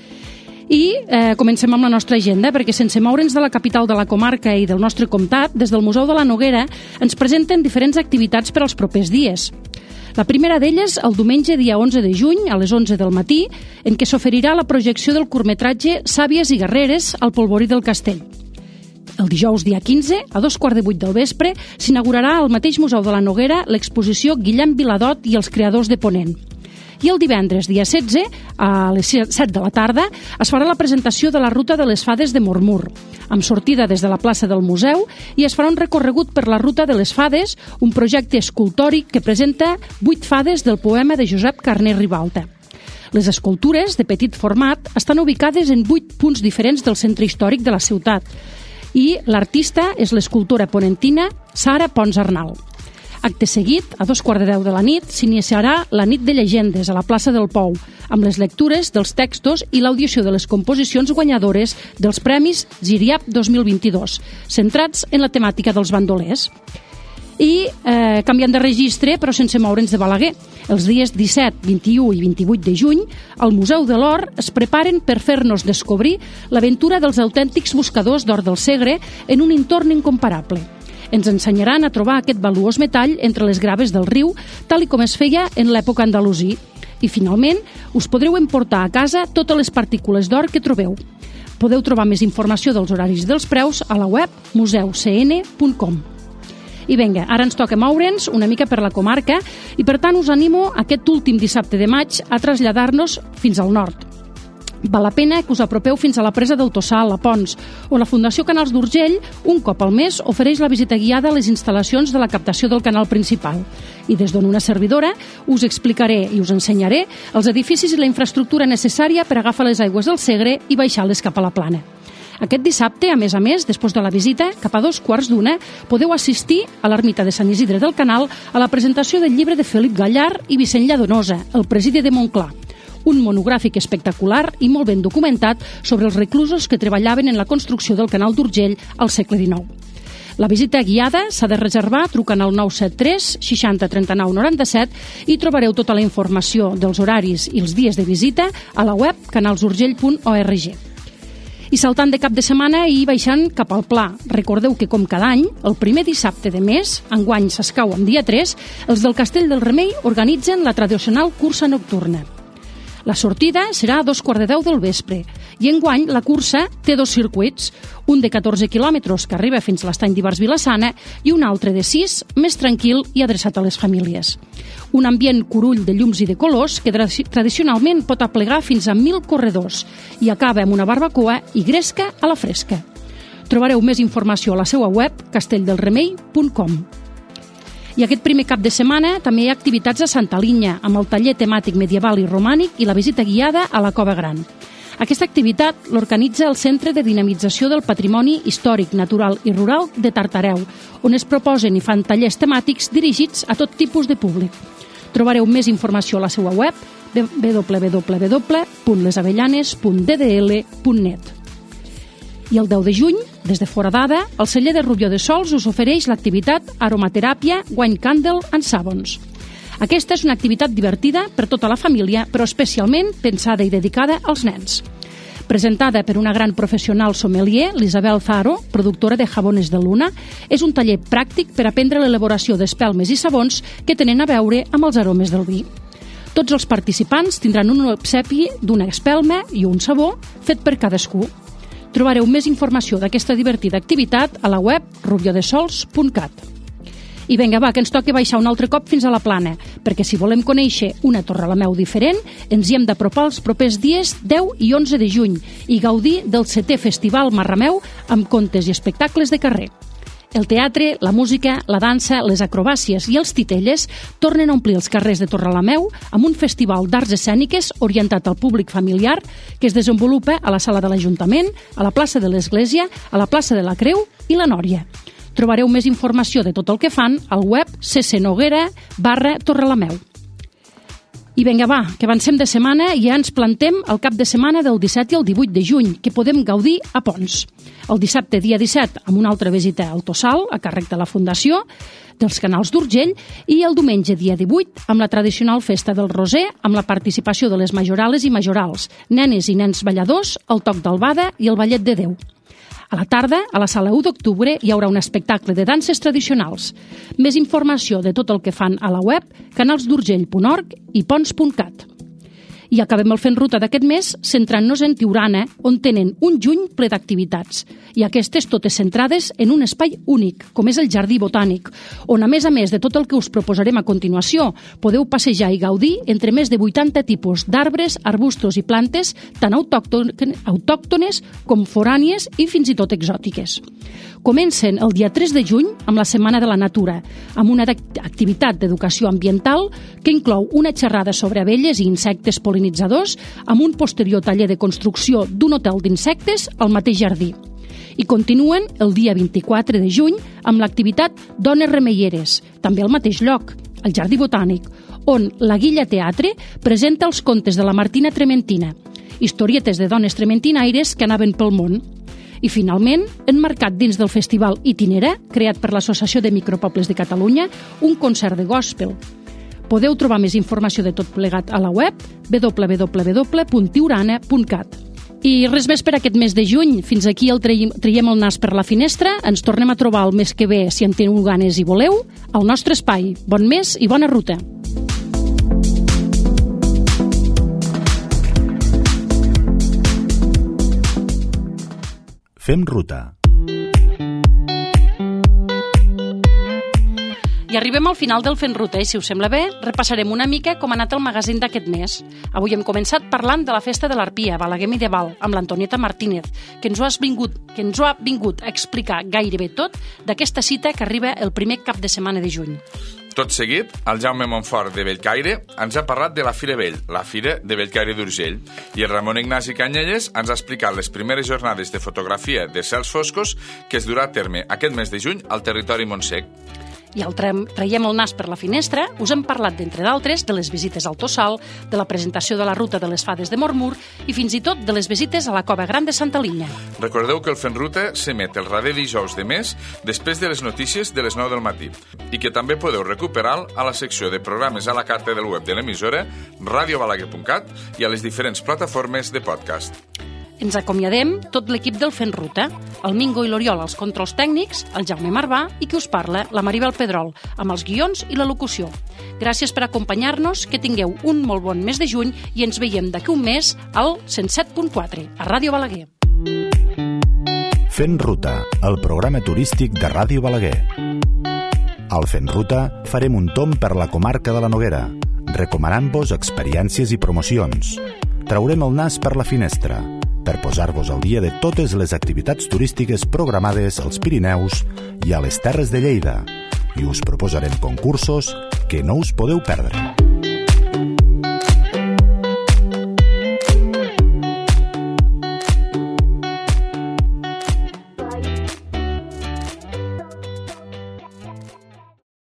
I comencem amb la nostra agenda, perquè sense moure'ns de la capital de la comarca i del nostre comtat, des del Museu de la Noguera ens presenten diferents activitats per als propers dies. La primera d'elles, el diumenge dia 11 de juny, a les 11 del matí, en què s'oferirà la projecció del curtmetratge Sàvies i guerreres al Polvorí del Castell. El dijous, dia 15, a 2:15 del vespre, s'inaugurarà al mateix Museu de la Noguera l'exposició Guillem Viladot i els creadors de Ponent. I el divendres, dia 16, a les 7 de la tarda, es farà la presentació de la Ruta de les Fades de Mormur, amb sortida des de la plaça del museu, i es farà un recorregut per la Ruta de les Fades, un projecte escultòric que presenta 8 fades del poema de Josep Carner Ribalta. Les escultures, de petit format, estan ubicades en 8 punts diferents del centre històric de la ciutat, i l'artista és l'escultora ponentina Sara Pons Arnal. Acte seguit, a 2:15 de la nit, s'iniciarà la nit de llegendes a la plaça del Pou, amb les lectures dels textos i l'audició de les composicions guanyadores dels Premis Giriap 2022, centrats en la temàtica dels bandolers. I canviant de registre, però sense moure'ns de Balaguer. Els dies 17, 21 i 28 de juny, al Museu de l'Or es preparen per fer-nos descobrir l'aventura dels autèntics buscadors d'or del Segre en un entorn incomparable. Ens ensenyaran a trobar aquest valuós metall entre les graves del riu, tal com es feia en l'època andalusí. I, finalment, us podreu emportar a casa totes les partícules d'or que trobeu. Podeu trobar més informació dels horaris i dels preus a la web museucn.com. I vinga, ara ens toca moure'ns una mica per la comarca i per tant us animo aquest últim dissabte de maig a traslladar-nos fins al nord. Val la pena que us apropeu fins a la presa del Tossal, a Pons, on la Fundació Canals d'Urgell, un cop al mes, ofereix la visita guiada a les instal·lacions de la captació del canal principal. I des d'on una servidora us explicaré i us ensenyaré els edificis i la infraestructura necessària per agafar les aigües del Segre i baixar-les cap a la plana. Aquest dissabte, a més, després de la visita, cap a 2:15, podeu assistir a l'ermita de Sant Isidre del Canal a la presentació del llibre de Felip Gallard i Vicent Lladonosa, El presidi de Montclar, un monogràfic espectacular i molt ben documentat sobre els reclusos que treballaven en la construcció del canal d'Urgell al segle XIX. La visita guiada s'ha de reservar trucant al 973 60 39 97 i trobareu tota la informació dels horaris i els dies de visita a la web canalsurgell.org. I saltant de cap de setmana i baixant cap al Pla. Recordeu que, com cada any, el primer dissabte de mes, enguany s'escau en dia 3, els del Castell del Remei organitzen la tradicional cursa nocturna. La sortida serà a 2:15 del vespre i enguany la cursa té 2 circuits, un de 14 quilòmetres que arriba fins a l'estany d'Ivars-Vilassana i un altre de 6, més tranquil i adreçat a les famílies. Un ambient curull de llums i de colors que tradicionalment pot aplegar fins a 1.000 corredors i acaba amb una barbacoa i gresca a la fresca. Trobareu més informació a la seva web castelldelremei.com. I aquest primer cap de setmana també hi ha activitats a Santa Linya, amb el taller temàtic medieval i romànic i la visita guiada a la Cova Gran. Aquesta activitat l'organitza el Centre de Dinamització del Patrimoni Històric, Natural i Rural de Tartareu, on es proposen i fan tallers temàtics dirigits a tot tipus de públic. Trobareu més informació a la seva web www.lesavellanes.ddl.net. I el 10 de juny, des de Foradada, el celler de Rubió de Sols us ofereix l'activitat Aromateràpia Wine Candle and Sabons. Aquesta és una activitat divertida per tota la família, però especialment pensada i dedicada als nens. Presentada per una gran professional sommelier, l'Isabel Zaro, productora de Jabones de Luna, és un taller pràctic per aprendre l'elaboració d'espelmes i sabons que tenen a veure amb els aromes del vi. Tots els participants tindran un obsequi d'una espelma i un sabó fet per cadascú. Trobareu més informació d'aquesta divertida activitat a la web rubiodesols.cat. I vinga, va, que ens toca baixar un altre cop fins a la Plana, perquè si volem conèixer una Torrelameu diferent, ens hi hem d'apropar els propers dies 10 i 11 de juny i gaudir del 7è Festival Marrameu amb contes i espectacles de carrer. El teatre, la música, la dansa, les acrobàcies i els titelles tornen a omplir els carrers de Torrelameu amb un festival d'arts escèniques orientat al públic familiar que es desenvolupa a la sala de l'Ajuntament, a la plaça de l'Església, a la plaça de la Creu i la Nòria. Trobareu més informació de tot el que fan al web ccnoguera.torrelameu. I vinga, va, que avancem de setmana i ja ens plantem el cap de setmana del 17 i el 18 de juny, que podem gaudir a Pons. El dissabte, dia 17, amb una altra visita al Tossal, a càrrec de la Fundació, dels Canals d'Urgell, i el diumenge, dia 18, amb la tradicional festa del Roser, amb la participació de les majorales i majorals, nenes i nens balladors, el toc d'albada i el ballet de Déu. A la tarda, a la sala 1 d'octubre, hi haurà un espectacle de danses tradicionals. Més informació de tot el que fan a la web canalsdurgell.org i pons.cat. I acabem el Fent Ruta d'aquest mes centrant-nos en Tiurana, on tenen un juny ple d'activitats. I aquestes totes centrades en un espai únic, com és el Jardí Botànic, on a més de tot el que us proposarem a continuació, podeu passejar i gaudir entre més de 80 tipus d'arbres, arbustos i plantes, tant autòctones com forànies i fins i tot exòtiques. Comencen el dia 3 de juny amb la Setmana de la Natura, amb una activitat d'educació ambiental que inclou una xerrada sobre abelles i insectes pol·linitzadors amb un posterior taller de construcció d'un hotel d'insectes al mateix jardí. I continuen el dia 24 de juny amb l'activitat Dones Remeieres, també al mateix lloc, al Jardí Botànic, on la Guilla Teatre presenta els contes de la Martina Trementina, historietes de dones trementinaires que anaven pel món. I finalment, emmarcat dins del Festival Itinera, creat per l'Associació de Micropobles de Catalunya, un concert de gospel. Podeu trobar més informació de tot plegat a la web www.tiurana.cat. I res més per aquest mes de juny. Fins aquí el traiem el nas per la finestra. Ens tornem a trobar el mes que ve, si en teniu ganes i voleu, al nostre espai. Bon mes i bona ruta. Fem ruta. I arribem al final del Fent Ruta i, si us sembla bé, repassarem una mica com ha anat el magazín d'aquest mes. Avui hem començat parlant de la Festa de l'Arpia, Balaguer Medieval, amb l'Antonieta Martínez, que ens ho ha vingut a explicar gairebé tot d'aquesta cita que arriba el primer cap de setmana de juny. Tot seguit, el Jaume Montfort de Bellcaire ens ha parlat de la Fira Vell, la Fira de Bellcaire d'Urgell, i el Ramon Ignasi Canyelles ens ha explicat les primeres jornades de fotografia de cels foscos que es durà a terme aquest mes de juny al territori Montsec. I al traiem el nas per la finestra, us hem parlat, d'entre d'altres, de les visites al Tossal, de la presentació de la ruta de les Fades de Mormur i fins i tot de les visites a la Cova Gran de Santa Linya. Recordeu que el Fent Ruta s'emet el darrer dijous de mes després de les notícies de les 9 del matí i que també podeu recuperar a la secció de programes a la carta del web de l'emissora, radiobalaguer.cat i a les diferents plataformes de podcast. Ens acomiadem tot l'equip del Fent Ruta, el Mingo i l'Oriol als controls tècnics, el Jaume Marvà i qui us parla, la Maribel Pedrol, amb els guions i la locució. Gràcies per acompanyar-nos, que tingueu un molt bon mes de juny i ens veiem d'aquí un mes al 107.4, a Ràdio Balaguer. Fent Ruta, el programa turístic de Ràdio Balaguer. Al Fent Ruta farem un tomb per la comarca de la Noguera, recomanant-vos experiències i promocions. Traurem el nas per la finestra, per posar-vos al dia de totes les activitats turístiques programades als Pirineus i a les Terres de Lleida. I us proposarem concursos que no us podeu perdre.